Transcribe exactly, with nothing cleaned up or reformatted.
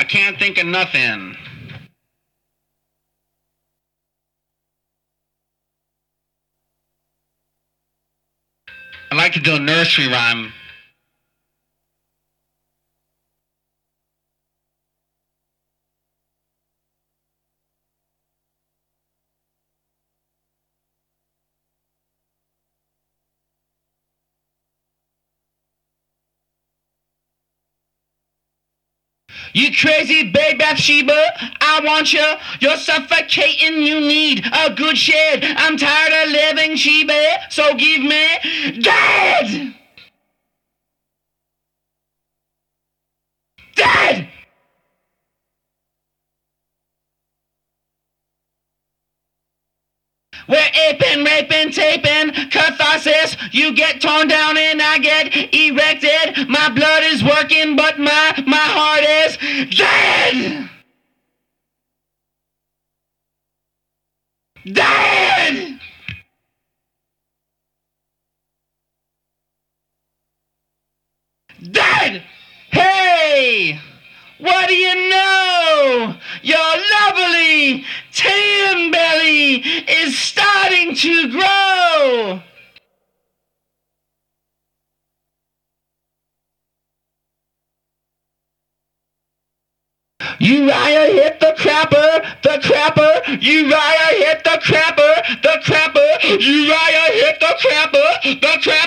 can't think of nothing. I like to do a nursery rhyme. You crazy babe Bathsheba, I want you. You're suffocating, you need a good shed. I'm tired of living Sheba, so give me dead! Dead! We're aping, raping, taping, catharsis. You get torn down and I get erected. My blood is working, but my, my heart is dead! Dead! Dead! Hey! What do you know? Your lovely tan belly is starting to grow! Uriah hit the crapper, the crapper, Uriah hit the crapper, the crapper, Uriah hit the crapper, the crapper.